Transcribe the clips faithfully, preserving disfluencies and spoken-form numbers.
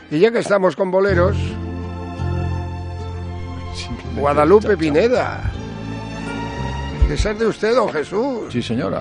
Y ya que estamos con boleros, Guadalupe Pineda. ¿Esa es de usted, don Jesús? Sí, señora.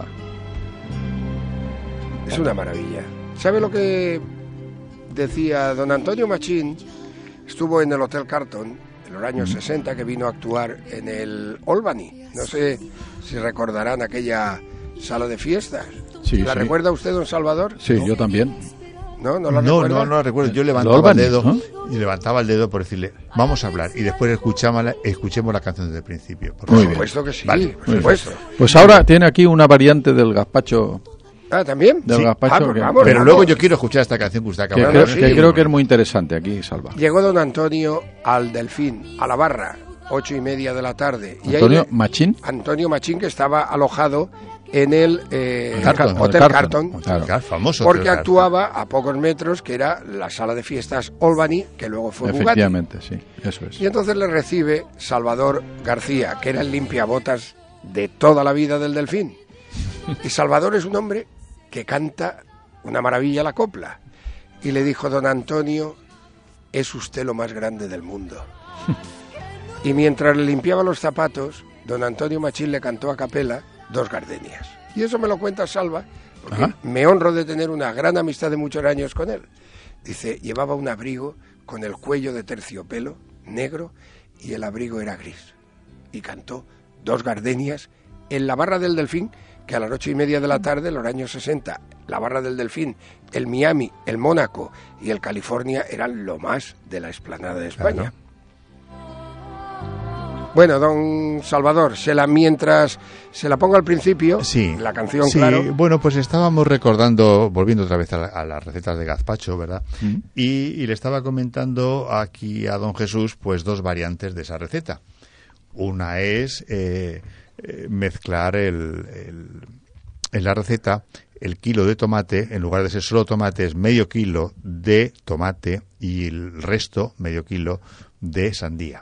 Es una maravilla. ¿Sabe lo que decía don Antonio Machín? Estuvo en el Hotel Carlton en los años sesenta, que vino a actuar en el Albany. No sé si recordarán aquella sala de fiestas. Sí, ¿La sí. recuerda usted, don Salvador? Sí, ¿No? yo también. ¿No? ¿No la No, recuerda? no, no la recuerdo. Yo levantaba Albany, el dedo ¿no? y levantaba el dedo por decirle, vamos a hablar. Y después escuchamos la, escuchemos la canción desde el principio. Por Por Muy favor. bien. supuesto que sí, Vale. por supuesto. Pues ahora tiene aquí una variante del gazpacho, Ah, ¿también? del Sí. gazpacho Ah, pues que, vamos, Pero vamos. luego yo quiero escuchar esta canción que usted que acaba de creo, no, poner. que sí. creo que es muy interesante aquí, Salva. Llegó don Antonio al Delfín, a la barra, ocho y media de la tarde. Y ahí Antonio le- Machín. Antonio Machín, que estaba alojado en el eh, Carlton. Hotel El Carlton, Carlton. Claro. Claro, famoso. porque Hotel Carlton. actuaba a pocos metros, que era la sala de fiestas Albany, que luego fue Bugatti. Efectivamente, sí, eso es. Y entonces le recibe Salvador García, que era el limpiabotas de toda la vida del Delfín. Y Salvador es un hombre que canta una maravilla la copla. Y le dijo, don Antonio, es usted lo más grande del mundo. Y mientras le limpiaba los zapatos, don Antonio Machín le cantó a capela Dos gardenias. Y eso me lo cuenta Salva, porque Ajá. me honro de tener una gran amistad de muchos años con él. Dice, llevaba un abrigo con el cuello de terciopelo negro y el abrigo era gris. Y cantó Dos gardenias en la barra del Delfín, que a las ocho y media de la tarde, en los años sesenta, la barra del Delfín, el Miami, el Mónaco y el California eran lo más de la explanada de España. Claro. Bueno, don Salvador, se la mientras se la pongo al principio, Sí, la canción, sí, claro. bueno, pues estábamos recordando, volviendo otra vez a, la- a las recetas de gazpacho, ¿verdad? Mm. Y, y le estaba comentando aquí a don Jesús, pues dos variantes de esa receta. Una es eh, eh, mezclar el, el- en la receta el kilo de tomate, en lugar de ser solo tomate, es medio kilo de tomate y el resto, medio kilo, de sandía.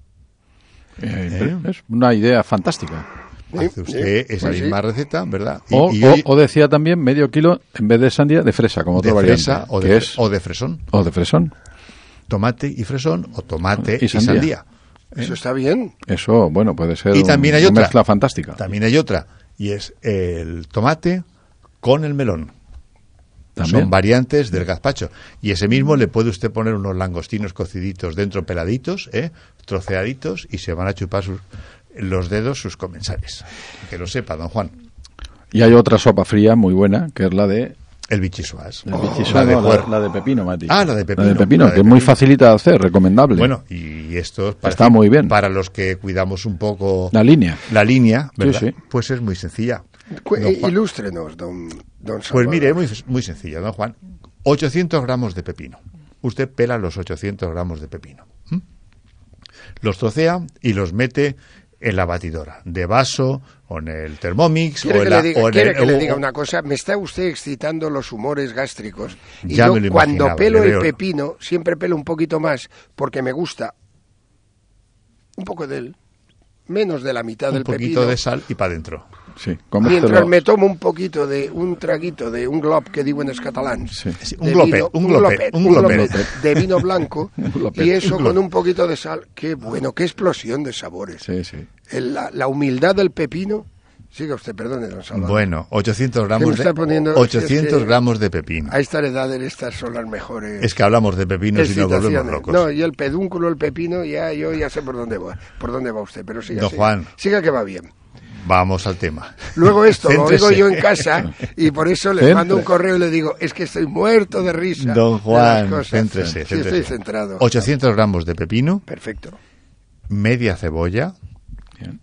Eh, Es una idea fantástica. Sí, Hace usted sí, esa pues sí. misma receta, ¿verdad? Y- O, y o- hoy- o decía también medio kilo, en vez de sandía, de fresa, como otra de variante. fresa o que de, es, o de fresón. o de fresón. Tomate y fresón o tomate Y y sandía. sandía. Eso está bien. Eso, bueno, puede ser Y un- también hay una otra. mezcla fantástica. También hay otra, y es el tomate con el melón. También. Son variantes del gazpacho. Y ese mismo le puede usted poner unos langostinos cociditos dentro, peladitos, ¿eh? troceaditos, y se van a chupar sus, los dedos sus comensales. Que lo sepa, don Juan. Y hay otra sopa fría muy buena, que es la de... El bichisuas. el Oh, bichisuas, la de no, la, puerro. la de pepino, Mati. Ah, la de pepino, La de pepino, la de que es muy pepino. facilita de hacer, recomendable. Bueno, y esto es para, Está muy bien. para los que cuidamos un poco La línea. la línea, ¿verdad? Sí, sí. Pues es muy sencilla. Cu- Don Juan. Ilústrenos, don, don Salvador. Pues mire, es muy, muy sencilla, don Juan. ochocientos gramos de pepino. Usted pela los ochocientos gramos de pepino. ¿m? Los trocea y los mete en la batidora, de vaso, o en el Thermomix, ¿Quiere o que, en le la... diga, o en quiere el- que le o- diga o- una cosa? Me está usted excitando los humores gástricos. Y Ya yo, me lo cuando imaginaba, pelo le el veo. pepino, siempre pelo un poquito más, porque me gusta un poco de él, menos de la mitad un del poquito pepino. de sal y para adentro. Sí, Mientras cómetelo. me tomo un poquito de un traguito de un glop, que digo en els catalans, Sí. Sí, un de glopet, vino- un glopet, un glopet. de vino blanco, glopet, y eso un con glop. un poquito de sal, qué bueno, qué explosión de sabores. Sí, sí. El- la, la humildad del pepino. Siga usted, perdone, don Salvador. Bueno, ochocientos ¿Qué gramos me está de, poniendo? ochocientos Es que- gramos de pepino. A esta edad estas son las mejores Es que hablamos de pepinos y nos volvemos excitaciones. locos. No, y el pedúnculo, el pepino, ya yo ya sé por dónde va, por dónde va usted, pero siga, Don siga. Juan. Siga que va bien. Vamos al tema. Luego esto lo Céntrese. oigo yo en casa y por eso les Centre. mando un correo y le digo, es que estoy muerto de risa. Don de Juan, las cosas. céntrese, Sí, céntrese. estoy centrado. ochocientos gramos de pepino, Perfecto. media cebolla, Bien.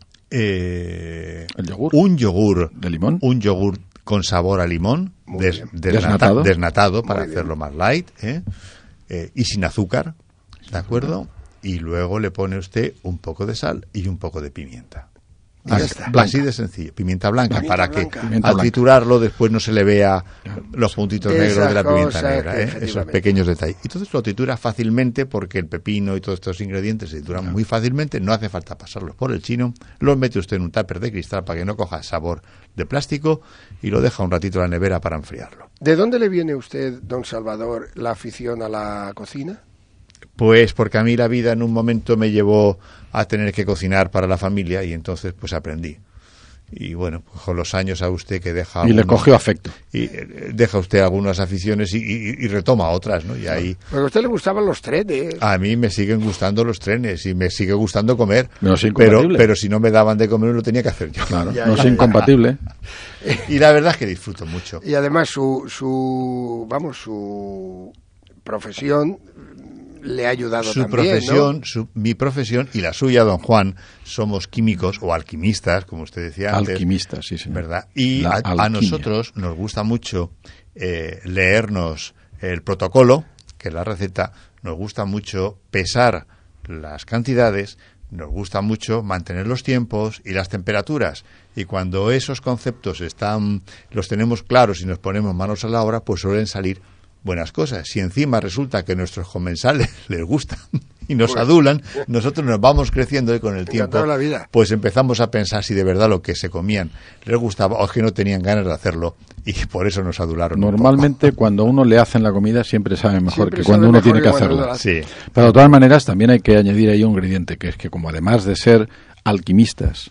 eh, El yogur. un yogur, ¿De limón? un yogur con sabor a limón, Muy des- bien. desnata- Desnatado. desnatado para Muy bien. hacerlo más light, ¿eh? Eh, y sin azúcar, ¿de acuerdo? Y luego le pone usted un poco de sal y un poco de pimienta. ya Así, está. así de sencillo. Pimienta blanca, Pimienta para blanca. que Pimienta al blanca. triturarlo después no se le vea los puntitos Esas negros de la pimienta cosas negra, que ¿eh? Esos efectivamente. pequeños detalles. Y entonces lo tritura fácilmente porque el pepino y todos estos ingredientes se trituran muy fácilmente, no hace falta pasarlos por el chino, los mete usted en un tupper de cristal para que no coja sabor de plástico y lo deja un ratito en la nevera para enfriarlo. ¿De dónde le viene a usted, don Salvador, la afición a la cocina? Pues porque a mí la vida en un momento me llevó a tener que cocinar para la familia y entonces pues aprendí. Y bueno, pues con los años a usted que deja... Y le algunos- cogió afecto. Y eh, deja usted algunas aficiones y, y- y retoma otras, ¿no? Y ahí Porque a usted le gustaban los trenes. a mí me siguen gustando los trenes y me sigue gustando comer. No es pero, incompatible. pero si no me daban de comer lo tenía que hacer yo. Claro, Ya, no ya, es ya. incompatible. Y la verdad es que disfruto mucho. Y además su, su, vamos, su profesión le ha ayudado Su también, profesión, ¿no? su- mi profesión y la suya, don Juan, somos químicos o alquimistas, como usted decía antes. Alquimista, sí, sí. ¿Verdad? Y La a, a alquimia. nosotros nos gusta mucho eh, leernos el protocolo, que es la receta, nos gusta mucho pesar las cantidades, nos gusta mucho mantener los tiempos y las temperaturas. Y cuando esos conceptos están, los tenemos claros y nos ponemos manos a la obra, pues suelen salir buenas cosas. Si encima resulta que nuestros comensales les gustan y nos Pues- adulan, nosotros nos vamos creciendo y con el tiempo Encantado de la vida. pues empezamos a pensar si de verdad lo que se comían les gustaba o es que no tenían ganas de hacerlo y por eso nos adularon. un Normalmente cuando uno le hacen la comida siempre sabe mejor Siempre que sabe cuando uno mejor tiene que que cuando uno hacerlo. la poco. Sí, Pero de todas maneras también hay que añadir ahí un ingrediente, que es que como además de ser alquimistas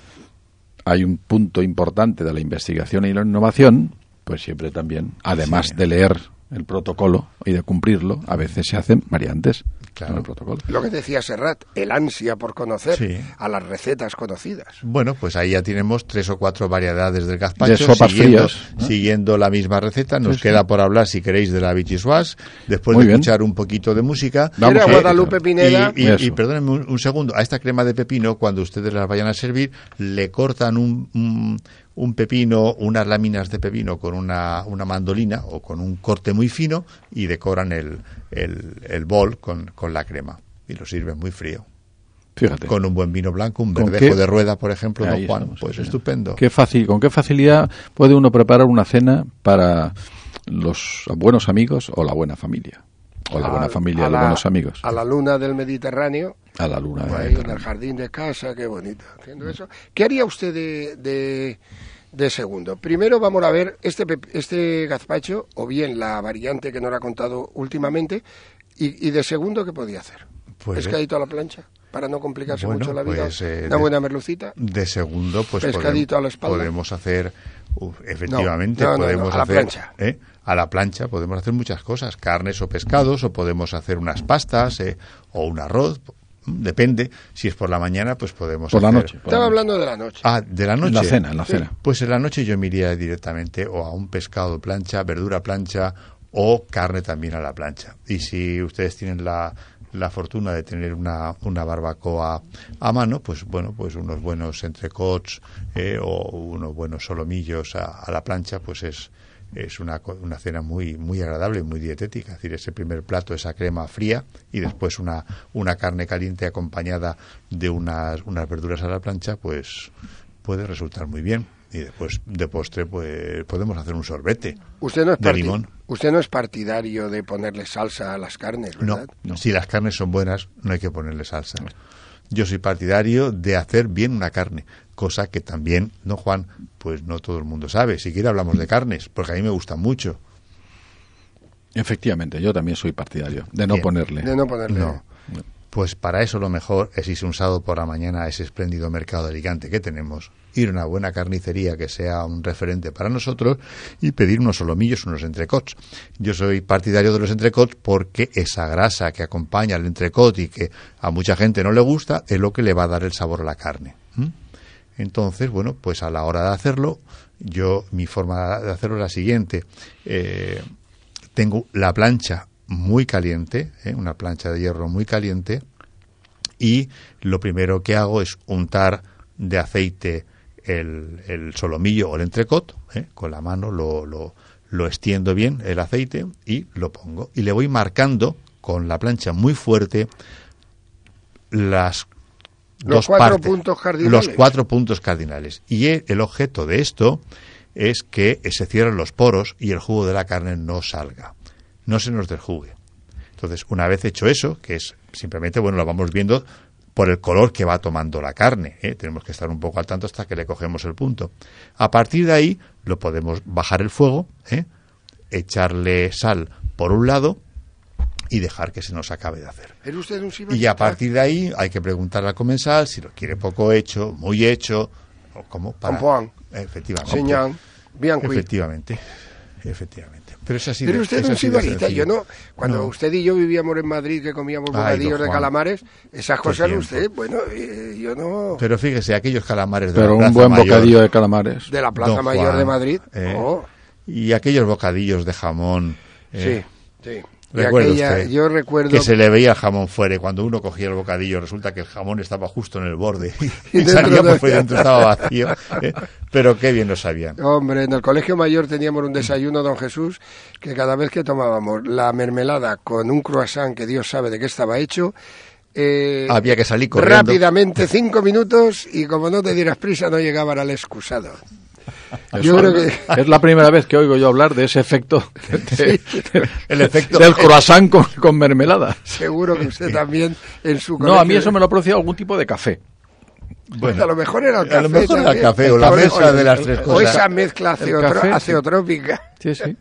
hay un punto importante de la investigación y la innovación, pues siempre también, además Sí. de leer el protocolo y de cumplirlo, a veces se hacen variantes Claro. en el protocolo. Lo que decía Serrat, el ansia por conocer Sí. a las recetas conocidas. bueno, pues ahí ya tenemos tres o cuatro variedades del gazpacho. De sopas siguiendo, frías, ¿no? siguiendo la misma receta. Nos Sí, sí. queda por hablar, si queréis, de la bichisuas, después Muy de bien. escuchar un poquito de música. Vamos Era a- Guadalupe Pineda. Y, y, Eso. y perdónenme un, un segundo, a esta crema de pepino, cuando ustedes las vayan a servir, le cortan un, un, un pepino, unas láminas de pepino con una, una mandolina o con un corte muy fino y decoran el, el, el bol con, con la crema. Y lo sirven muy frío. Fíjate. Con un buen vino blanco, un ¿Con verdejo qué? de rueda, por ejemplo, Ahí don Juan, estamos, pues sí. estupendo. Qué fácil, ¿con qué facilidad puede uno preparar una cena para los buenos amigos o la buena familia? O la buena Al- familia a de los la- buenos amigos. A la luna del Mediterráneo, A la luna. de ahí en el Mediterráneo. jardín de casa, qué bonito. Haciendo eso. ¿Qué haría usted de, de, de segundo? Primero vamos a ver este, pep- este gazpacho, o bien la variante que nos ha contado últimamente, y, y de segundo, ¿qué podía hacer? Pues, ¿Pescadito a la plancha? Para no complicarse bueno, mucho la vida. pues, eh, Una de- buena merlucita. De segundo, pues Pescadito podem- a la espalda. podemos hacer, uf, efectivamente, No, no, no, podemos no, a la hacer plancha. ¿eh? a la plancha, podemos hacer muchas cosas, carnes o pescados, o podemos hacer unas pastas eh, o un arroz, depende. Si es por la mañana, pues podemos Por la hacer. noche. por Estaba la noche. hablando de la noche. Ah, de la noche. En la cena, en la Sí. cena. Pues en la noche yo me iría directamente o a un pescado plancha, verdura plancha o carne también a la plancha. Y si ustedes tienen la, la fortuna de tener una, una barbacoa a mano, pues bueno, pues unos buenos entrecots eh, o unos buenos solomillos a, a la plancha, pues es es una, co- una cena muy muy agradable, muy dietética. Es decir, ese primer plato, esa crema fría y después una, una carne caliente acompañada de unas, unas verduras a la plancha, pues puede resultar muy bien. Y después de postre, pues podemos hacer un sorbete. Usted no es de parti- limón. Usted no es partidario de ponerle salsa a las carnes, No, ¿verdad? no, si las carnes son buenas, no hay que ponerle salsa. Yo soy partidario de hacer bien una carne, cosa que también, ¿no, Juan? Pues no todo el mundo sabe. Si quiere hablamos de carnes, porque a mí me gustan mucho. Efectivamente, yo también soy partidario de no Bien. ponerle. De no ponerle... No. Pues para eso lo mejor es irse un sábado por la mañana a ese espléndido mercado de Alicante que tenemos, ir a una buena carnicería que sea un referente para nosotros y pedir unos solomillos, unos entrecots. Yo soy partidario de los entrecots porque esa grasa que acompaña al entrecot y que a mucha gente no le gusta es lo que le va a dar el sabor a la carne. ¿Mm? Entonces, bueno, pues a la hora de hacerlo, yo mi forma de hacerlo es la siguiente. Eh, tengo la plancha muy caliente, ¿eh? una plancha de hierro muy caliente, y lo primero que hago es untar de aceite el, el solomillo o el entrecot, ¿eh? con la mano lo, lo, lo extiendo bien el aceite y lo pongo. Y le voy marcando con la plancha muy fuerte las Los dos cuatro partes, puntos cardinales. Los cuatro puntos cardinales. Y el, el objeto de esto es que se cierren los poros y el jugo de la carne no salga, no se nos desjugue. Entonces, una vez hecho eso, que es simplemente, bueno, lo vamos viendo por el color que va tomando la carne, ¿eh? Tenemos que estar un poco al tanto hasta que le cogemos el punto. A partir de ahí, lo podemos bajar el fuego, ¿eh? echarle sal por un lado y dejar que se nos acabe de hacer. ¿Era usted un sibarita? Y a partir de ahí hay que preguntarle al comensal si lo quiere poco hecho, muy hecho, o cómo para... Pompoán. Efectivamente. Señal. Bien cuidado. Efectivamente. Efectivamente. Pero es así. Pero de, usted es es un así de sibarita. Yo sencillo. no. Cuando No. usted y yo vivíamos en Madrid, que comíamos Ay, bocadillos don de Juan. calamares, esas Qué cosas tiempo. usted, bueno, eh, yo no. Pero fíjese, aquellos calamares de Pero la un Plaza buen Mayor, bocadillo de calamares. De la Plaza Don Mayor Juan, de Madrid. eh, Oh, y aquellos bocadillos de jamón. eh, sí, sí. Y recuerda aquella, usted yo recuerdo. que se le veía el jamón fuera y cuando uno cogía el bocadillo resulta que el jamón estaba justo en el borde y, dentro salía no por fuera y había dentro estaba vacío. ¿eh? Pero qué bien lo sabían. Hombre, en el colegio mayor teníamos un desayuno, don Jesús, que cada vez que tomábamos la mermelada con un croissant que Dios sabe de qué estaba hecho, eh, Había que salir corriendo. rápidamente, cinco minutos, y como no te dieras prisa, no llegaban al excusado. Eso Yo creo que... es la primera vez que oigo yo hablar de ese efecto, de- El efecto del croissant con, con mermelada. Seguro que usted también en su No, colegio... a mí eso me lo producía algún tipo de café. Pues a lo mejor era el café. a lo mejor era el también. café o la O- mezcla o- de las tres O cosas. esa mezcla El aceotro- café, sí. aceotrópica. Sí, sí.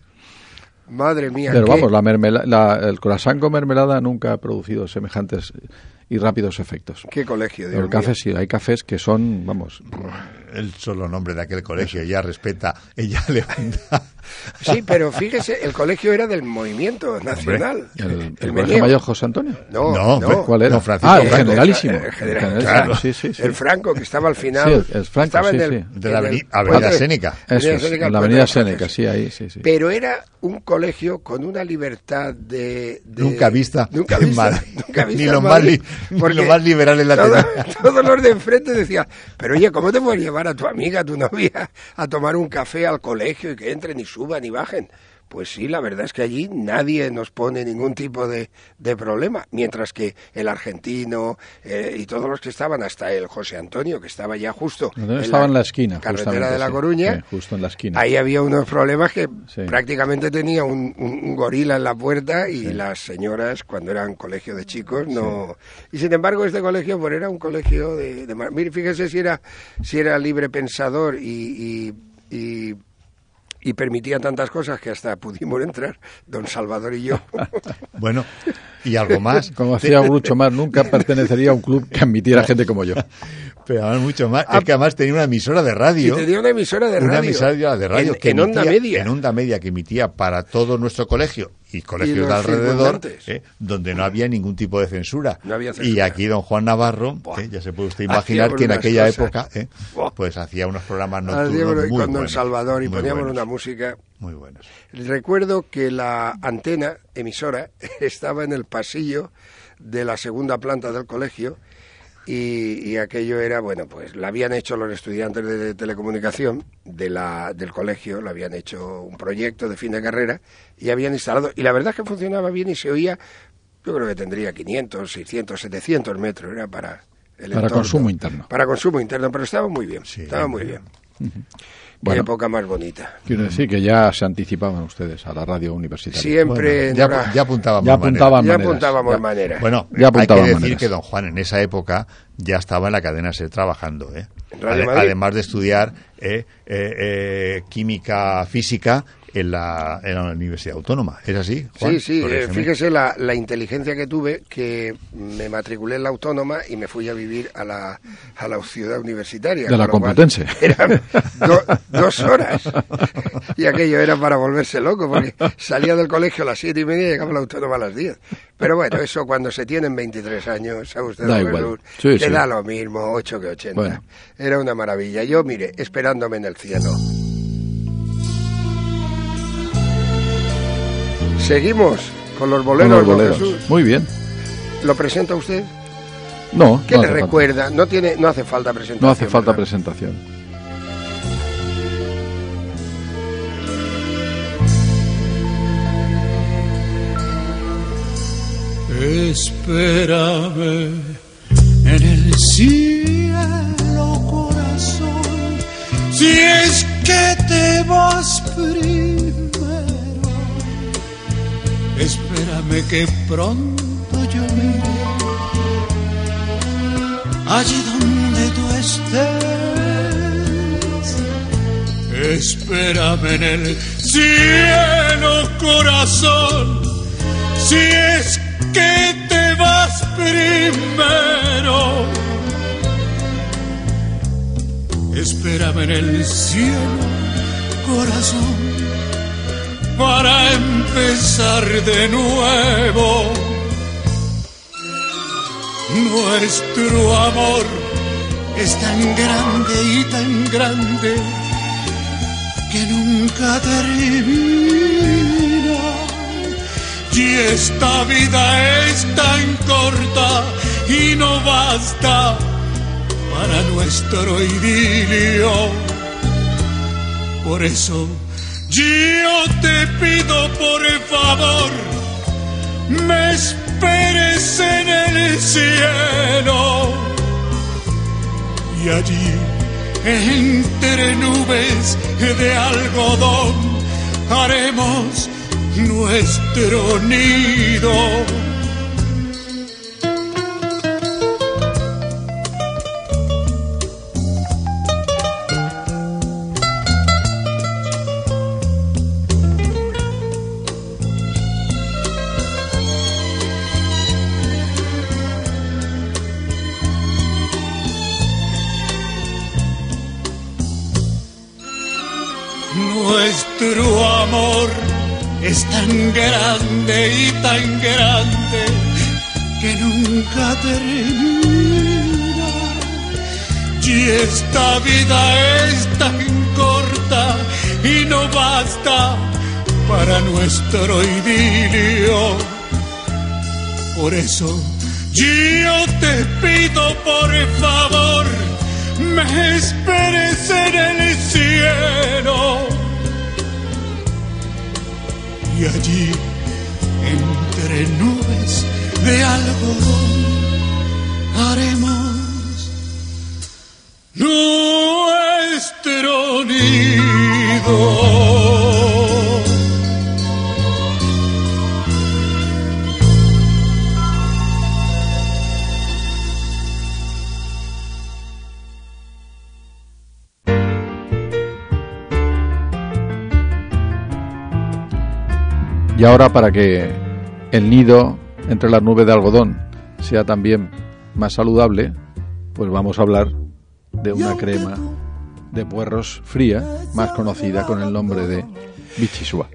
Madre mía. Pero qué- vamos, la mermela- la- el croissant con mermelada nunca ha producido semejantes y rápidos efectos. Qué colegio, Dios Pero el café mío. sí, hay cafés que son, vamos, El solo nombre de aquel colegio, ella respeta, ella levanta. Sí, pero fíjese, el colegio era del movimiento nacional. el, el, El Colegio Meneo. Mayor José Antonio. No, No, no. ¿Cuál era? No, Francisco ah, el Franco. generalísimo. El general- El claro. sí, sí, sí. El Franco, que estaba al final. Sí, el Franco, estaba en sí, el- sí. De la en el aveni- Avenida puente- Séneca. Eso Avenida es, Séneca, en la el Avenida puente de Séneca, Frances. sí, ahí, sí, sí. Pero era un colegio con una libertad de... de- Nunca vista nunca en vista, Madrid. nunca vista Ni en los más Madrid, li- ni porque los más liberales la todo- tenían. Todos los de enfrente decían, pero oye, ¿cómo te puedes llevar a tu amiga, a tu novia, a tomar un café al colegio y que entren y suban y bajen? Pues sí, la verdad es que allí nadie nos pone ningún tipo de, de problema, mientras que el argentino eh, y todos los que estaban, hasta el José Antonio, que estaba ya justo No, estaba en la esquina, carretera justamente, de La sí. Coruña, Sí, justo en la esquina. ahí había unos problemas que Sí. prácticamente tenía un, un- un gorila en la puerta y las señoras, cuando eran colegio de chicos, no... Y sin embargo, este colegio pues era un colegio de... de mar- Mire, fíjese si era, si era libre pensador y... y, y y permitía tantas cosas que hasta pudimos entrar, don Salvador y yo. Bueno, y algo más. Como hacía Groucho Marx, nunca pertenecería a un club que admitiera gente como yo. Pero además mucho más. Es que además tenía una emisora de Y radio. tenía una emisora de radio. Una emisora de radio en, que en onda emitía- media. En onda media que emitía para todo nuestro colegio y colegios Y los de alrededor, circundantes. eh, donde no había ningún tipo de censura. No había Y censura. aquí don Juan Navarro, Buah. eh, ya se puede usted Hacía imaginar que en unas aquella cosas. época eh, Buah. pues hacía unos programas Hacíamos nocturnos muy con don buenos, Salvador y muy poníamos buenos, una música. muy buenos. Recuerdo que la antena emisora estaba en el pasillo de la segunda planta del colegio y, y aquello era, bueno, pues la habían hecho los estudiantes de telecomunicación de la, del colegio, lo habían hecho un proyecto de fin de carrera y habían instalado, y la verdad es que funcionaba bien y se oía, yo creo que tendría quinientos, seiscientos, setecientos metros, era para el Para entorno. consumo interno. Para consumo interno, pero estaba muy bien, Sí, estaba muy bien. bien. Bueno. Qué época más bonita. Quiero decir que ya se anticipaban ustedes a la radio universitaria. Siempre Bueno, ya, Nora, ya apuntábamos Ya maneras. apuntaban ya maneras. apuntábamos Ya- maneras. Bueno, Ya hay que apuntaban decir maneras. que don Juan en esa época ya estaba en la cadena SER trabajando, ¿eh? ¿En Radio Ade- Madrid? además de estudiar eh, eh, eh, química física en la, en la Universidad Autónoma. ¿Es así, Juan? Sí, sí, eh, Corrígeme. fíjese la, la inteligencia que tuve, que me matriculé en la Autónoma y me fui a vivir a la, a la ciudad universitaria. De la con lo cual Complutense. Eran do- dos horas. Y aquello era para volverse loco, porque salía del colegio a las siete y media y llegaba a la Autónoma a las diez. Pero bueno, eso cuando se tienen veintitrés años, ¿sabe usted? Da don igual. Jesús? Sí, Te sí. da lo mismo, ocho que ochenta. Bueno. Era una maravilla. Yo, mire, esperándome en el cielo. Seguimos con los Con boleros, los don boleros. Jesús. Muy bien. ¿Lo presenta usted? No, ¿Qué no le hace falta. recuerda? No tiene, no hace falta presentación. No hace falta ¿verdad? presentación. Espérame en el el cielo, corazón, si es que te vas primero. Espérame que pronto yo iré allí donde tú estés. Espérame en el cielo, corazón, si es que te vas primero. Espérame en el cielo, corazón, para empezar de nuevo. Nuestro amor es tan grande y tan grande que nunca termina. Y esta vida es tan corta y no basta para nuestro idilio. Por eso yo te pido por favor, me esperes en el cielo. Y allí, entre nubes de algodón, haremos nuestro nido. Nuestro amor es tan grande y tan grande que nunca termina. Y esta vida es tan corta y no basta para nuestro idilio. Por eso yo te pido por favor, me esperes en el cielo. Y allí, entre nubes de algodón, haremos nuestro nido. Y ahora, para que el nido entre las nubes de algodón sea también más saludable, pues vamos a hablar de una crema de puerros fría, más conocida con el nombre de Vichisua.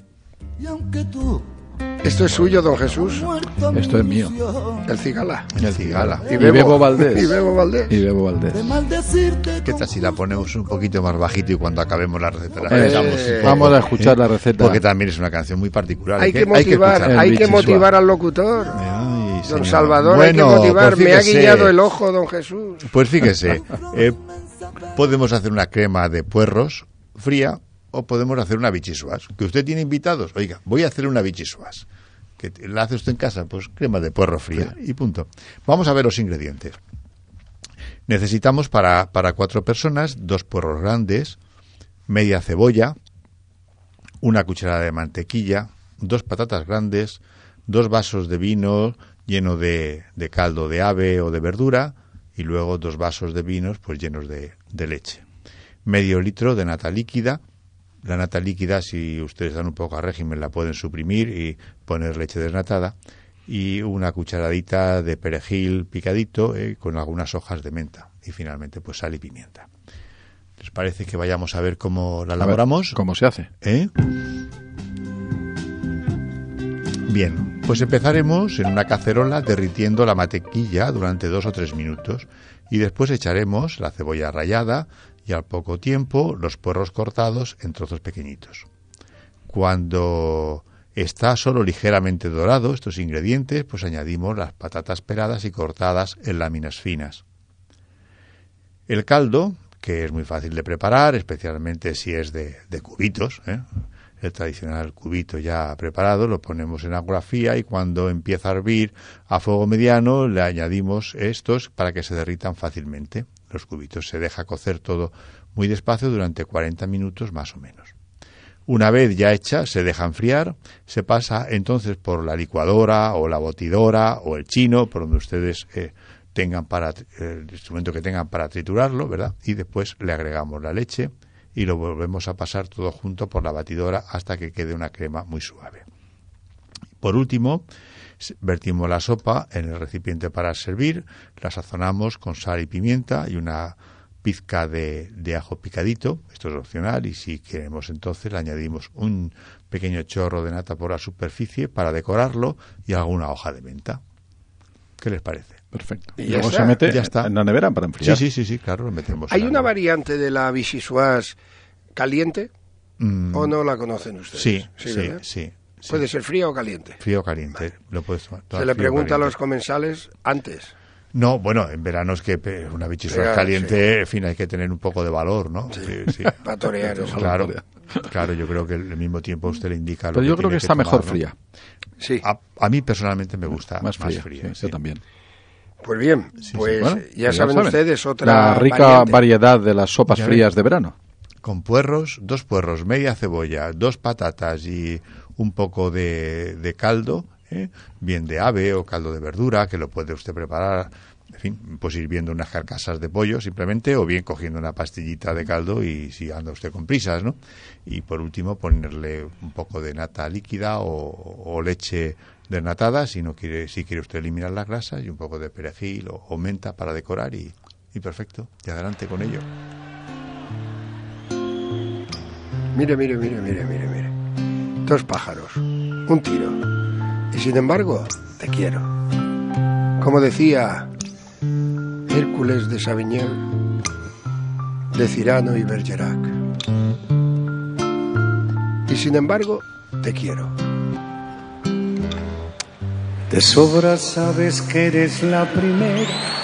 ¿Esto es suyo, don Jesús? Esto es mío. El cigala. El cigala. Y Bebo Valdés. Y Bebo Valdés. Y Bebo Valdés. ¿Qué tal si la ponemos un poquito más bajito y cuando acabemos la receta la Eh, escuchamos un poco? vamos a escuchar la receta. Porque también es una canción muy particular. Hay que motivar, escucharla. hay que Vichisua. motivar al locutor. Ay, Don señor. Salvador, Bueno, hay que motivar. pues Me ha fíjese. guiñado el ojo, don Jesús. Pues fíjese, eh, podemos hacer una crema de puerros fría o podemos hacer una bichisuas. Que usted tiene invitados, oiga, voy a hacer una bichisuas. Que la hace usted en casa, pues crema de puerro fría y punto. Vamos a ver los ingredientes. Necesitamos para, para cuatro personas dos puerros grandes, media cebolla, una cucharada de mantequilla, dos patatas grandes, dos vasos de vino lleno de, de caldo de ave o de verdura y luego dos vasos de vinos pues llenos de, de leche. Medio litro de nata líquida. La nata líquida, si ustedes dan un poco a régimen, la pueden suprimir y poner leche desnatada. Y una cucharadita de perejil picadito eh, con algunas hojas de menta. Y finalmente, pues sal y pimienta. ¿Les parece que vayamos a ver cómo la elaboramos? ¿Cómo se hace? ¿Eh? Bien, pues empezaremos en una cacerola derritiendo la mantequilla durante dos o tres minutos. Y después echaremos la cebolla rallada y al poco tiempo los puerros cortados en trozos pequeñitos. Cuando está solo ligeramente dorado estos ingredientes, pues añadimos las patatas peladas y cortadas en láminas finas. El caldo, que es muy fácil de preparar, especialmente si es de, de cubitos, ¿eh? el tradicional cubito ya preparado, lo ponemos en agua fría y cuando empieza a hervir a fuego mediano le añadimos estos para que se derritan fácilmente. Los cubitos se deja cocer todo muy despacio durante cuarenta minutos más o menos. Una vez ya hecha, se deja enfriar, se pasa entonces por la licuadora o la batidora o el chino, por donde ustedes eh, tengan para el instrumento que tengan para triturarlo, ¿verdad? Y después le agregamos la leche y lo volvemos a pasar todo junto por la batidora hasta que quede una crema muy suave. Por último, vertimos la sopa en el recipiente para servir, la sazonamos con sal y pimienta y una pizca de, de ajo picadito, esto es opcional, y si queremos entonces le añadimos un pequeño chorro de nata por la superficie para decorarlo y alguna hoja de menta. ¿Qué les parece? Perfecto. Y y luego está. se mete Ya está. en la nevera para enfriar. Sí, sí, sí, sí, claro, lo metemos. ¿Hay en una la- variante de la vichyssoise caliente Mm, o no la conocen ustedes? Sí, sí, sí, ¿verdad? sí, sí. Puede ser fría o caliente. Frío o caliente, lo puedes tomar. Se le pregunta a los comensales antes. No, bueno, en verano es que pe- una vichyssoise Claro, caliente, sí. en fin, hay que tener un poco de valor, ¿no? Sí. Sí, sí. Para torear eso. Claro, claro, yo creo que al mismo tiempo usted le indica lo Pero yo que creo tiene que está tomar, mejor ¿no? fría. Sí. A, a mí personalmente me gusta Más fría. sí, sí. Yo también. Pues bien, Sí, sí. pues Bueno, ya pues saben ustedes otra La rica variante. variedad de las sopas Ya frías ven. de verano. Con puerros, dos puerros, media cebolla, dos patatas y un poco de, de caldo, ¿eh? Bien de ave o caldo de verdura, que lo puede usted preparar, en fin, pues hirviendo unas carcasas de pollo simplemente, o bien cogiendo una pastillita de caldo y si anda usted con prisas, ¿no? Y por último ponerle un poco de nata líquida o, o leche desnatada, si no quiere, si quiere usted eliminar las grasas, y un poco de perejil o, o menta para decorar y, y perfecto, y adelante con ello. Mire, mire, mire, mire, mire, mire. Dos pájaros, un tiro. Y sin embargo, te quiero. Como decía Hércules de Savigny, de Cyrano y Bergerac. Y sin embargo, te quiero. De sobra sabes que eres la primera,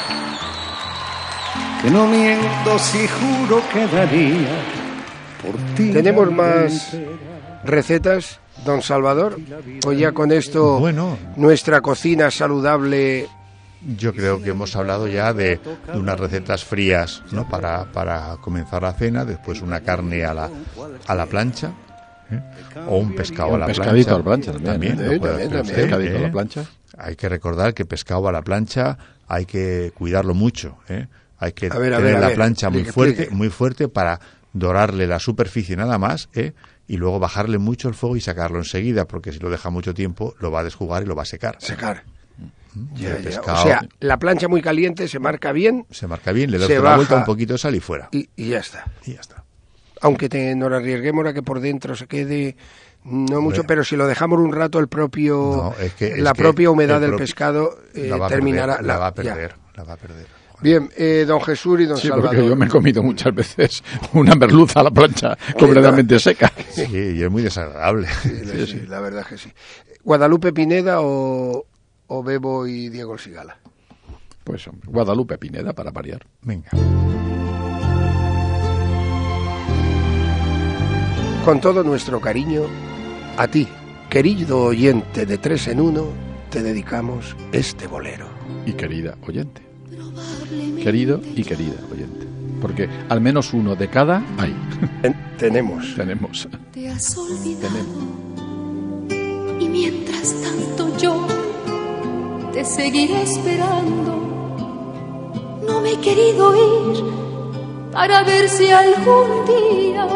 que no miento si juro que daría por ti. ¿Tenemos la más vida entera. recetas, don Salvador? ¿O ya con esto Bueno. nuestra cocina saludable? Yo creo que hemos hablado ya de, de unas recetas frías, ¿no? Para, para comenzar la cena, después una carne a la, a la plancha, ¿eh? O un pescado a la Pescadito plancha. a la plancha también. lo Sí, puede también, hacer también. usted, Pescadito a la ¿eh? plancha. Hay que recordar que pescado a la plancha hay que cuidarlo mucho, ¿eh? Hay que A ver, a tener ver, a la ver, plancha muy explique, fuerte, explique. muy fuerte para dorarle la superficie nada más, ¿eh? Y luego bajarle mucho el fuego y sacarlo enseguida, porque si lo deja mucho tiempo lo va a desjugar y lo va a secar. Secar. Ya, El ya. pescado O sea, la plancha muy caliente se marca bien se marca bien, le da se usted la vuelta baja un poquito de sal y fuera. y, y ya está. Y ya está. Aunque te, nos arriesguemos a que por dentro se quede no mucho, Hombre. pero si lo dejamos un rato el propio No, es que- la es que propia humedad el del propi- pescado eh, la va a terminará perder, la va a ya. perder, la va a perder. Bien, eh, don Jesús y don Sí, Salvador. porque yo me he comido muchas veces una merluza a la plancha completamente seca. Sí, y es muy desagradable. Sí, la- sí, la verdad que sí. Guadalupe Pineda o, o Bebo y Diego El Cigala. Pues hombre, Guadalupe Pineda para variar. Venga. Con todo nuestro cariño, a ti, querido oyente de Tres en Uno, te dedicamos este bolero. Y querida oyente. Querido y querida oyente. Porque al menos uno de cada hay. Ten- tenemos. Tenemos. Te has olvidado y mientras tanto yo te seguiré esperando. No me he querido ir para ver si algún día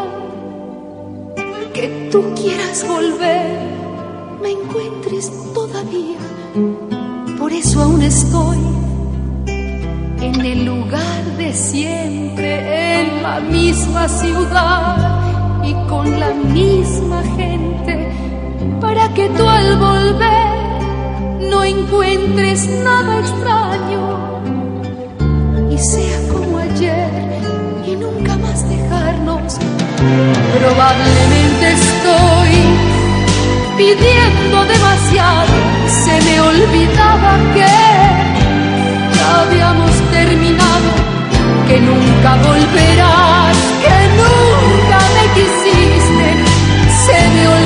que tú quieras volver me encuentres todavía. Por eso aún estoy en el lugar de siempre, en la misma ciudad y con la misma gente, para que tú al volver no encuentres nada extraño y sea como ayer y nunca más dejarnos. Probablemente estoy pidiendo demasiado, se me olvidaba que ya habíamos terminado, que nunca volverás, que nunca me quisiste, se me olvidaba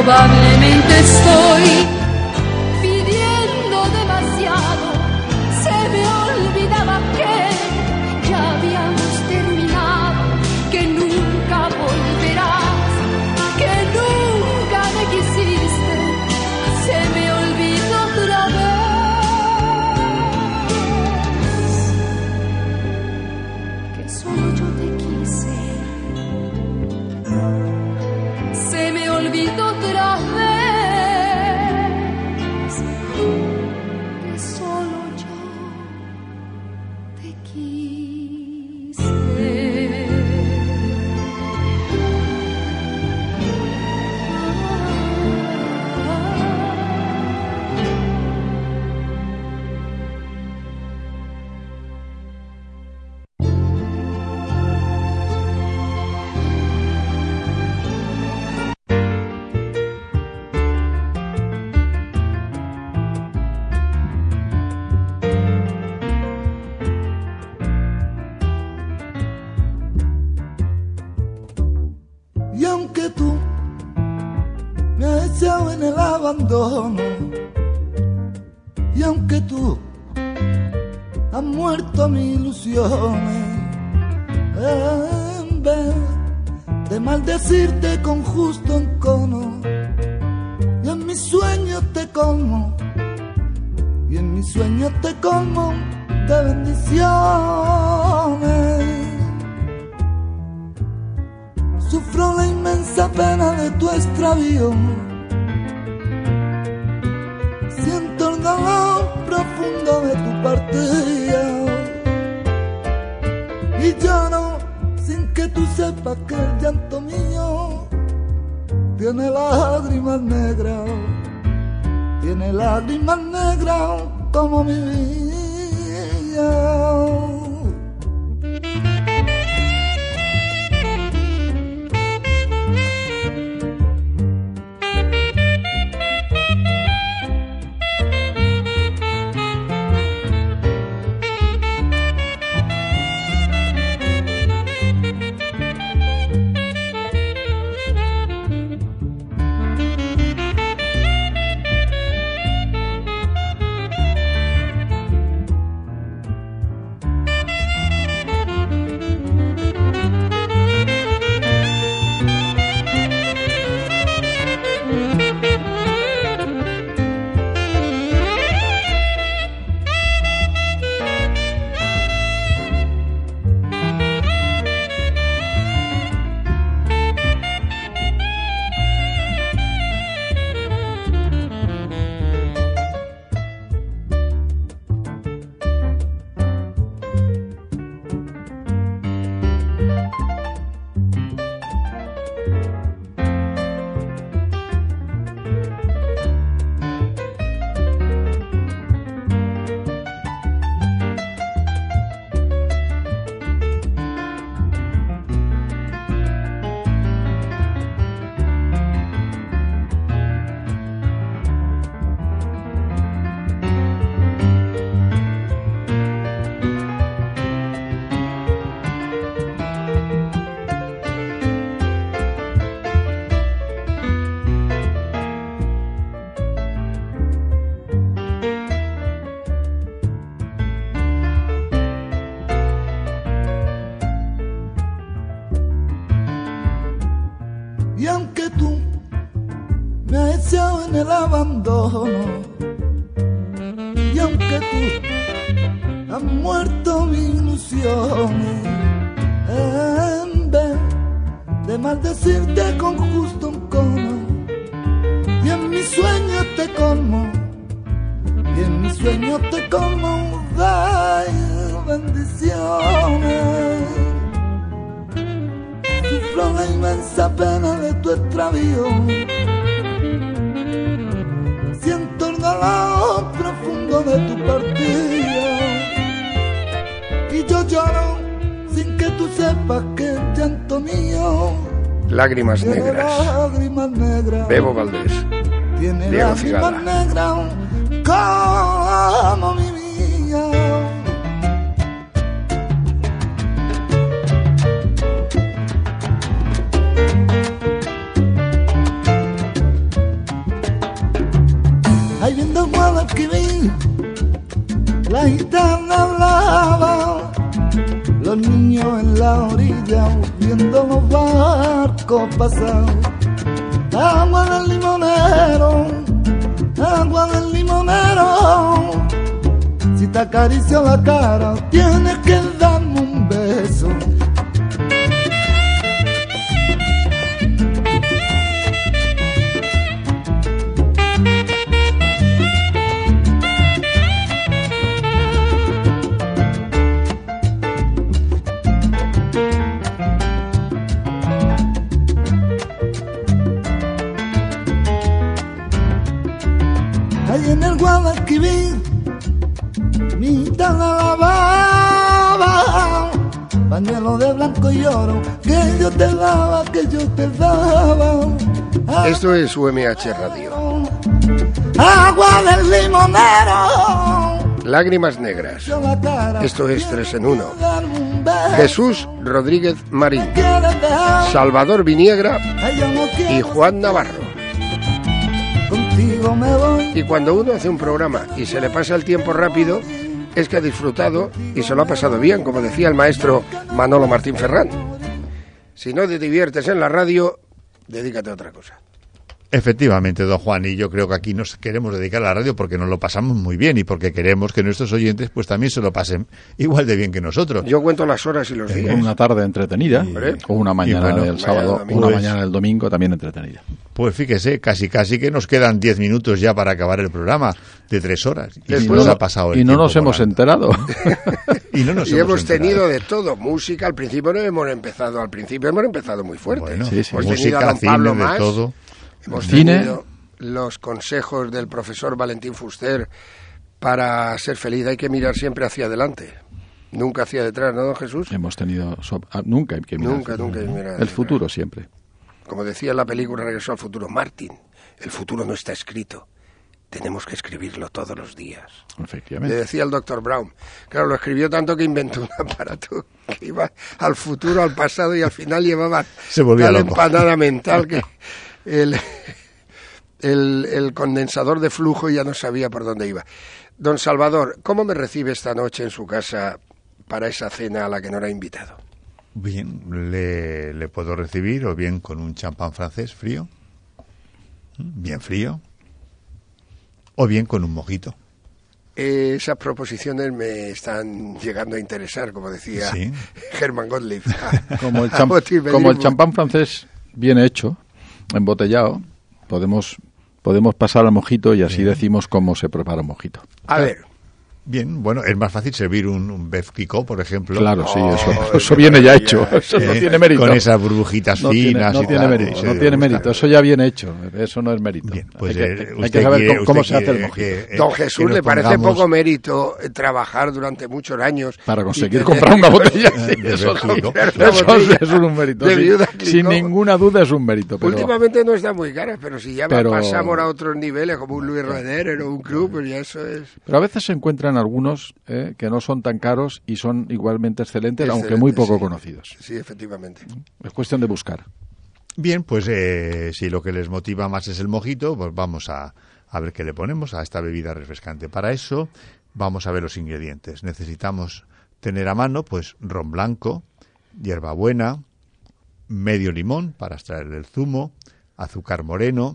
Probablemente estoy pidiendo demasiado. Se me olvidaba que ya habíamos terminado, que nunca volverás, que nunca me quisiste. Se me olvidó otra vez que solo yo te quise. Se me olvidó otra vez que solo yo te quise. Y aunque tú me has echado en el abandono, y aunque tú has muerto mis ilusiones, en vez de maldecirte con justo encono, y en mis sueños te colmo, y en mis sueños te colmo de bendiciones. Sufro la inmensa pena de tu extravío, siento el dolor profundo de tu partida, y lloro sin que tú sepas que el llanto mío tiene lágrimas negras, tiene lágrimas negras como mi vida. Y aunque tú me has echado en el abandono, y aunque tú has muerto mis ilusiones, en vez de maldecirte con justo encono, y en mis sueños te colmo, y en mis sueños te colmo de bendiciones. Sufro la inmensa pena de tu extravío, siento el dolor profundo de tu partida, y yo lloro sin que tú sepas que el llanto mío Lágrimas tiene negras. lágrimas negras. Bebo Valdés. Tiene Diego lágrimas Cigala. negras como mi vida. Guadalquivir la gitana hablaba, los niños en la orilla viendo los barcos pasar. Agua del limonero, agua del limonero, si te acaricio la cara tienes que darme un beso. Ahí en el Guadalquivir mi gitana lavaba, pañuelo de blanco y oro que yo te daba, que yo te daba. Esto es U M H Radio. Agua del limonero, Lágrimas negras. Esto es tres en uno. Jesús Rodríguez Marín, Salvador Viniegra y Juan Navarro. Contigo me voy. Y cuando uno hace un programa y se le pasa el tiempo rápido, es que ha disfrutado y se lo ha pasado bien, como decía el maestro Manolo Martín Ferrán. Si no te diviertes en la radio, dedícate a otra cosa. Efectivamente, don Juan, y yo creo que aquí nos queremos dedicar a la radio porque nos lo pasamos muy bien y porque queremos que nuestros oyentes pues también se lo pasen igual de bien que nosotros. Yo cuento las horas y los días. Una tarde entretenida, Y- o una mañana y bueno, del sábado, mañana, una pues- mañana del domingo también entretenida. Pues fíjese, casi casi que nos quedan diez minutos ya para acabar el programa de tres horas. Y Después- se nos ha pasado el y no tiempo nos hemos volando. enterado. Y no nos Y hemos enterado. tenido de todo, música, al principio no hemos empezado, al principio hemos empezado muy fuerte. Bueno, Sí, sí. Hemos tenido música, a don cine, Pablo de Mas, todo. hemos Cine. tenido los consejos del profesor Valentín Fuster para ser feliz. Hay que mirar siempre hacia adelante, nunca hacia detrás, ¿no, don Jesús? Hemos tenido... so- ah, nunca hay que mirar. Nunca, nunca hay que mirar hacia El futuro siempre. Como decía en la película Regreso al futuro, Martin, el futuro no está escrito, tenemos que escribirlo todos los días. Le Efectivamente. decía el doctor Brown. Claro, lo escribió tanto que inventó un aparato que iba al futuro, al pasado, y al final llevaba Se volvía tal loco. empanada mental que el, el, el condensador de flujo ya no sabía por dónde iba. Don Salvador, ¿cómo me recibe esta noche en su casa para esa cena a la que no era invitado? Bien, le, le puedo recibir o bien con un champán francés frío, bien frío, o bien con un mojito. Eh, esas proposiciones me están llegando a interesar, como decía Sí. Hermann Gottlieb. Como el, A cham- Botti me como el digo, champán francés viene hecho, embotellado, podemos, podemos pasar al mojito y así decimos cómo se prepara un mojito. A ver, Bien, bueno, es más fácil servir un, un Beef Clicquot, por ejemplo. Claro, sí, Oh, eso, qué eso viene ya hecho. maravilla. Eso no eh, tiene mérito. Con esas burbujitas No tiene, finas no y tiene tal, mérito, y no se tiene gusta. mérito. Eso ya viene hecho. Eso no es mérito. Bien, pues hay eh, que, hay usted que saber quiere- cómo, cómo usted se hace el quiere mojito. que, eh, don que Jesús, nos ¿le parece pongamos- poco mérito eh, trabajar durante muchos años Para y conseguir tener- comprar una botella. Sí, de eso, Beef no- Clicquot. Una eso botella es un mérito. de sí. viuda Clicquot. Sin ninguna duda es un mérito. Pero, Últimamente no están muy caras, pero si ya va- Pero- pasamos a otros niveles, como un Louis Roederer o un club, pues ya eso es... pero a veces se encuentran algunos eh, que no son tan caros y son igualmente excelentes, aunque muy Excelente, poco sí. conocidos. Sí, efectivamente. Es cuestión de buscar. Bien, pues eh, si lo que les motiva más es el mojito, pues vamos a, a ver qué le ponemos a esta bebida refrescante. Para eso vamos a ver los ingredientes. Necesitamos tener a mano pues ron blanco, hierbabuena, medio limón para extraer el zumo, azúcar moreno,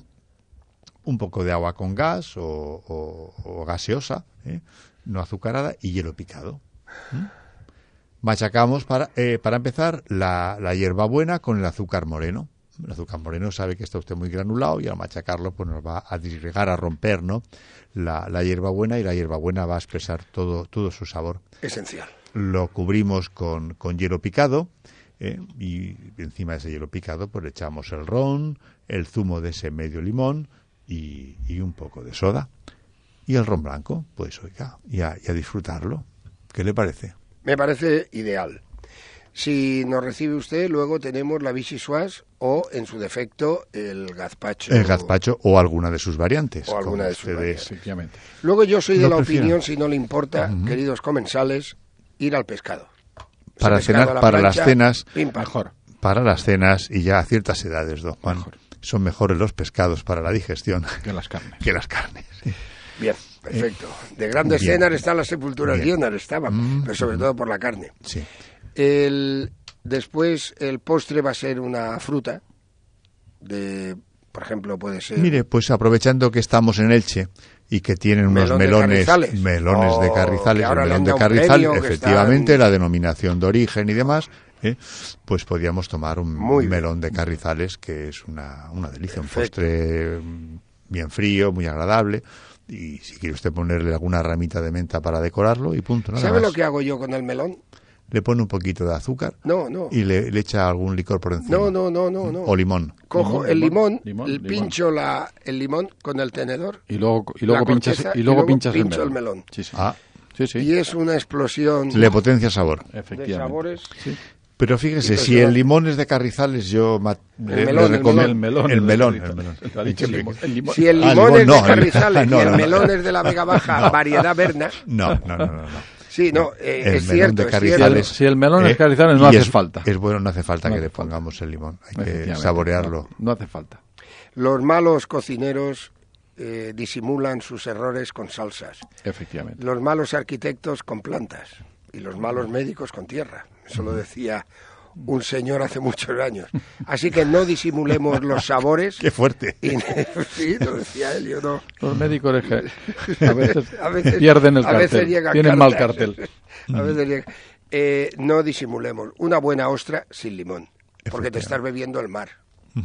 un poco de agua con gas o, o- o gaseosa, ¿eh? no azucarada, y hielo picado. ¿Mm? Machacamos para, eh, para empezar la, la hierbabuena con el azúcar moreno. El azúcar moreno sabe que está usted muy granulado y al machacarlo pues nos va a disgregar, a romper, ¿no? la, la hierbabuena, y la hierbabuena va a expresar todo, todo su sabor. Esencial. Lo cubrimos con, con hielo picado, ¿eh? Y encima de ese hielo picado pues le echamos el ron, el zumo de ese medio limón y, y un poco de soda. Y el ron blanco, pues oiga, y a, y a disfrutarlo. ¿Qué le parece? Me parece ideal. Si nos recibe usted, luego tenemos la vichyssoise o, en su defecto, el gazpacho. El gazpacho o alguna de sus variantes. O alguna como de sus ustedes- variantes. Efectivamente. Luego yo soy de Lo la prefiero. opinión, si no le importa, queridos comensales, ir al pescado. Ese Para pescado cenar, a la para plancha, las cenas, pim, pam. Mejor. para las cenas y ya a ciertas edades, don Juan, Mejor. son mejores los pescados para la digestión Que las carnes. que las carnes. Bien. Perfecto. De grandes Bien. cenas están las sepulturas Bien. llenas, estaban, Mm, pero sobre mm. todo por la carne. Sí. El, después el postre va a ser una fruta, de, por ejemplo, puede ser... Mire, pues aprovechando que estamos en Elche y que tienen unos Melón de melones, Carrizales. melones Oh, de que Carrizales, ahora el le han melón de dado un Carrizal, premio, que efectivamente, están- la denominación de origen y demás, ¿eh? Pues podíamos tomar un Muy bien. melón de Carrizales, que es una, una delicia, Perfecto. un postre mm, bien frío, muy agradable. Y si quiere usted ponerle alguna ramita de menta para decorarlo y punto, nada ¿Sabe más. lo que hago yo con el melón? Le pone un poquito de azúcar No, no. y le, le echa algún licor por encima. No, no, no, no, no. O limón. Cojo Limón, el limón, limón, limón, el limón. pincho la, el limón con el tenedor Y luego, y luego la pinchas, corteza, y luego y luego pinchas pincho el el melón. melón. Sí, sí. Ah, sí, sí. y es una explosión le potencia sabor. de Efectivamente. sabores. Sí. Pero fíjese, Y si personal. el limón es de Carrizales, yo ma- le- melón, le el recomiendo- El melón. El melón. el el melón. Lo ha dicho el limón. El limón. Si el Ah, limón limón es no, de el- Carrizales no, y el no. melón es de la Vega Baja, variedad Berna, No, no, no, no. no. sí, no, eh, El es melón cierto, de es Carrizales. cierto. Si el melón es eh, Carrizales, no y hace es- falta. Es bueno, no hace falta No que hace le falta. pongamos el limón. Hay que Efectivamente. saborearlo. No, no hace falta. Los malos cocineros eh, disimulan sus errores con salsas. Efectivamente. Los malos arquitectos con plantas y los malos médicos con tierra. Eso lo decía un señor hace muchos años. Así que no disimulemos los sabores. Qué fuerte. Y, sí, lo decía él, yo no. Los médicos es que a veces, A veces- pierden el a veces cartel. llegan Tienen mal cartas. cartel. A veces llega- eh, no disimulemos. Una buena ostra sin limón, porque te estás bebiendo el mar.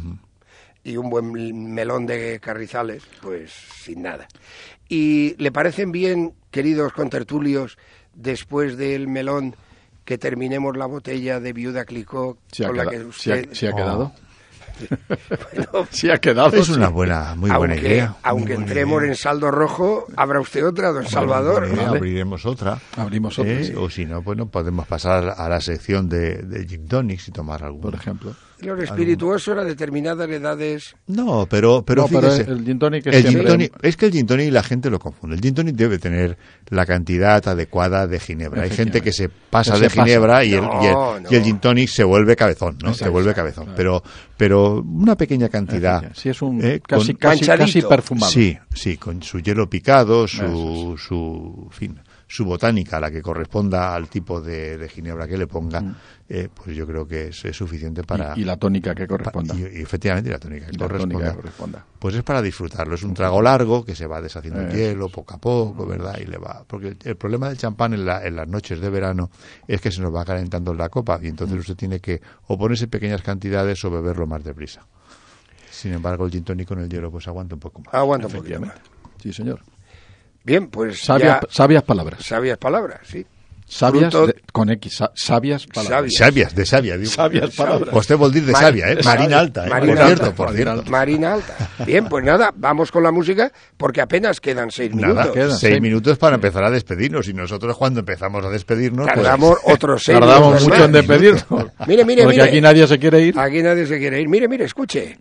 Y un buen melón de Carrizales, pues sin nada. ¿Y le parecen bien, queridos contertulios, después del melón, que terminemos la botella de Viuda Clicquot Si ha, con la queda- que si ha- usted... si ha quedado. Bueno, Si ha quedado. Es sí. una buena, muy buena aunque, idea. muy aunque buena entremos idea. en saldo rojo, habrá usted otra, don Salvador. Eh, Vale. Abriremos otra. Abrimos otra, Eh, sí. O si no, bueno, podemos pasar a la sección de, de gin tonics y tomar algo. Por ejemplo. Los espirituosos a determinadas edades... No, pero, pero No, pero fíjese. el gin tonic es el gin siempre- tonic- es que el gin tonic la gente lo confunde. El gin tonic debe tener la cantidad adecuada de ginebra. Hay gente que se pasa Que de se pasa. ginebra y, el, No, y, el, no. y el gin tonic se vuelve cabezón, ¿no? Exacto, se vuelve exacto, cabezón. claro. Pero, pero una pequeña cantidad. Sí, es un eh, casi, con- casi, manchadito. casi perfumado. Sí, sí, con su hielo picado, su, Eso su, en fin, su botánica, la que corresponda al tipo de, de ginebra que le ponga, eh, pues yo creo que es, es suficiente para... Y, y la tónica que pa- corresponda. y, y efectivamente la tónica que Y la tónica corresponda. que corresponda. Pues es para disfrutarlo. Es un trago largo que se va deshaciendo el Eso hielo poco a poco, ¿verdad? Y le va. Porque el, el problema del champán en, la- en las noches de verano es que se nos va calentando la copa y entonces usted tiene que o ponerse pequeñas cantidades o beberlo más deprisa. Sin embargo, el gin tonic con el hielo pues aguanta un poco más. Aguanta un poquito más. Efectivamente. Sí, señor. Bien, pues Sabias, ya... sabias palabras. Sabias palabras, sí. Sabias Fruto- de- con X. sa- sabias palabras. Sabias. Sabias, de sabia, digo. Sabias palabras. Usted voldir de Mar- sabia, ¿eh? Sabia. Marina alta, ¿eh? Marina por cierto, alta. por Marina cierto. alta. Marina Alta. Bien, pues nada, vamos con la música porque apenas quedan seis Nada, minutos. quedan seis seis- minutos para empezar a despedirnos y nosotros cuando empezamos a despedirnos pues, Tardamos otros seis Tardamos minutos mucho más. en despedirnos. Mire, mire, Porque mire. aquí nadie se quiere ir. Aquí nadie se quiere ir. Mire, mire, escuche.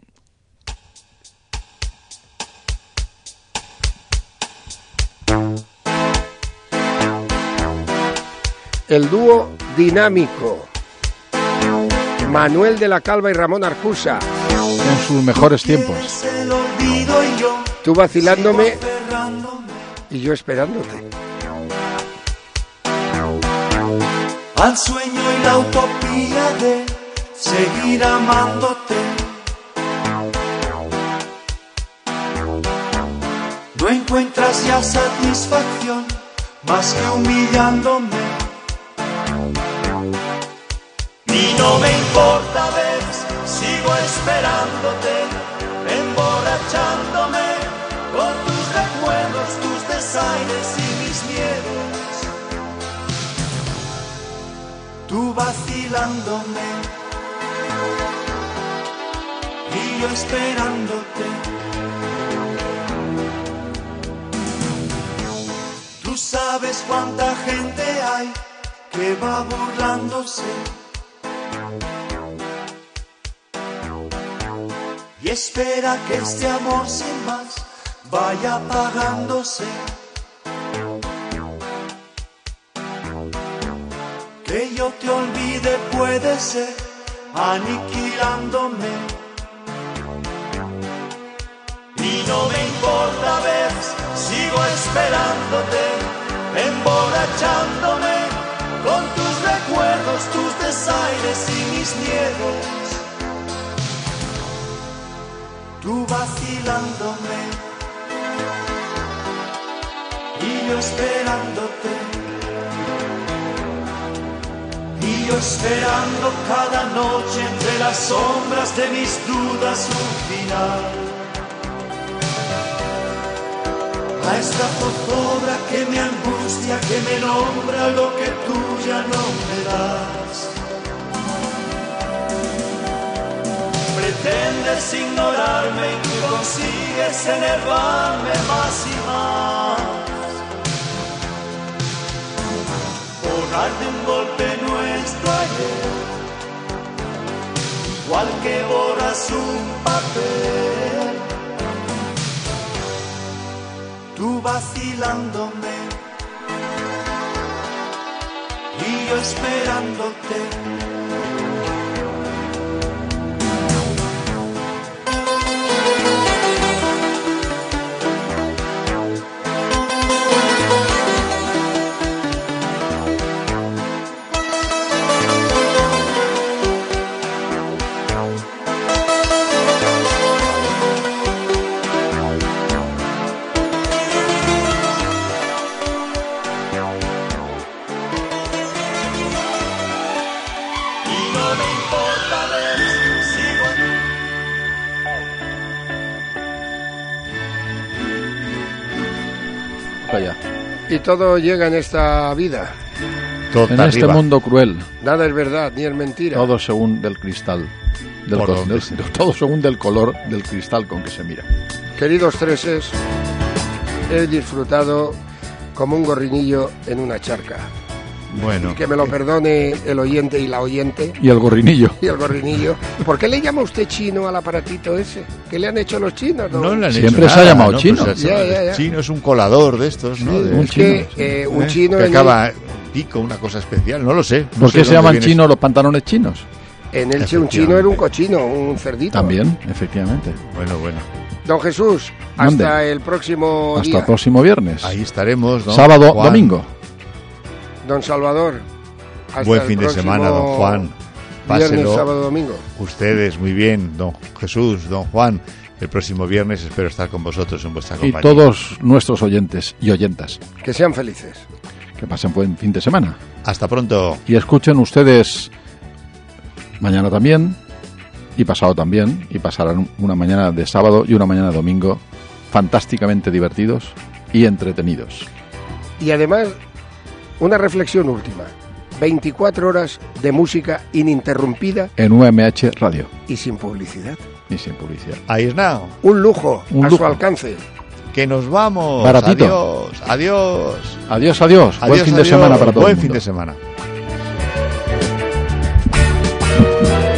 El dúo dinámico. Manuel de la Calva y Ramón Arcusa. En sus mejores tiempos. El olvido y yo Tú vacilándome aferrándome y yo esperándote. al sueño y la utopía de seguir amándote. No encuentras ya satisfacción más que humillándome. Y no me importa, ves, sigo esperándote, emborrachándome con tus recuerdos, tus desaires y mis miedos. Tú vacilándome y yo esperándote. Tú sabes cuánta gente hay que va burlándose y espera que este amor sin más vaya apagándose. Que yo te olvide puede ser aniquilándome. Y no me importa, ves, sigo esperando. esperándote, emborrachándome con tus recuerdos, tus desaires y mis miedos. Tú vacilándome y yo esperándote, y yo esperando cada noche entre las sombras de mis dudas un final. A esta zozobra que me angustia, que me nombra lo que tú ya no me das. Pretendes ignorarme y tú consigues enervarme más y más. Borrar de un golpe nuestro ayer, igual que borras un papel. Tú vacilándome y yo esperándote. Y todo llega en esta vida. Todo En arriba. este mundo cruel, Nada es verdad, ni es mentira. todo según del cristal. Del Por col- donde del- sea. todo según del color del cristal con que se mira. Queridos treses, he disfrutado como un gorrinillo en una charca. Bueno, Que me lo perdone el oyente y la oyente Y el gorrinillo. y el gorrinillo. ¿Por qué le llama usted chino al aparatito ese? ¿Qué le han hecho los chinos? no le han Siempre hecho se ha nada, llamado ¿no? chino. Pues, Ya, ya, ya. Chino es un colador de estos, ¿no? Sí, De- un es que chino, eh, un ¿eh? chino que en, acaba pico, una cosa especial, no lo sé. no ¿Por sé qué se dónde llaman viene chinos los pantalones chinos? el, en Elche un chino era un cochino, un cerdito. También, efectivamente. eso. Bueno, bueno. Don Jesús, ¿Dónde? hasta el próximo Hasta día. el próximo viernes. Ahí estaremos, ¿no? Sábado, Juan, domingo. Don Salvador. hasta Buen el fin de próximo semana, don Juan. Viernes, Páselo. sábado, domingo. Ustedes, muy bien, don Jesús, don Juan. El próximo viernes espero estar con vosotros en vuestra Y compañía. todos nuestros oyentes y oyentas. Que sean felices. Que pasen buen fin de semana. Hasta pronto. Y escuchen ustedes mañana también, y pasado también, y pasarán una mañana de sábado y una mañana de domingo fantásticamente divertidos y entretenidos. Y además, una reflexión última. veinticuatro horas de música ininterrumpida En U M H Radio y sin publicidad. y sin publicidad. Ahí es now. Un lujo Un a lujo. su alcance. Que nos vamos. Baratito. Adiós. Adiós. Adiós, adiós. Buen Adiós, fin de adiós. semana para todo Buen el fin mundo. de semana.